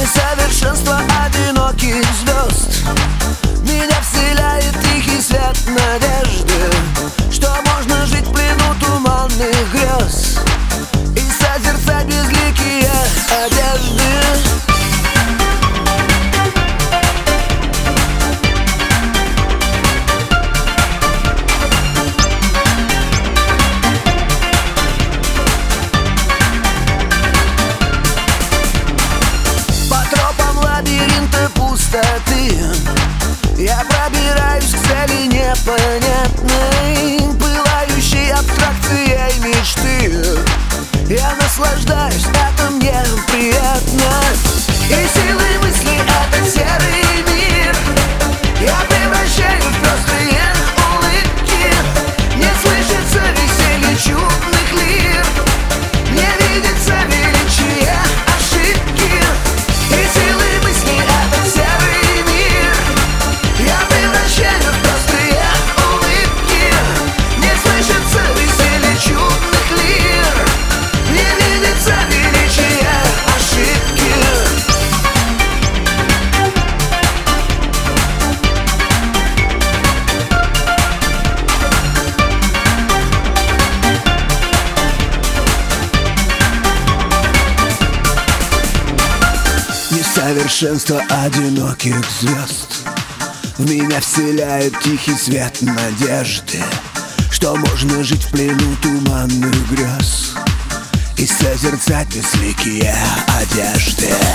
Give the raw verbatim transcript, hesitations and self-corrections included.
Несовершенство одиноких звезд меня вселяет тихий свет надежды, что можно жить в плену туманных грез и созерцать безликие одежды. Я пробираюсь к цели непонятной, пылающей абстракцией мечты. Я наслаждаюсь, это мне приятно. И силой мысли этот серый мир я превращаю в пестрые улыбки. Не слышится веселье чудных лир, не видится величие ошибки. И силой мысли этот серый мир я превращаю в простые улыбки. Не слышится веселье чудных лир, не видится величие ошибки. Несовершенство одиноких звезд в меня вселяет тихий свет надежды, что можно жить в плену туманных грез и созерцать безликие одежды.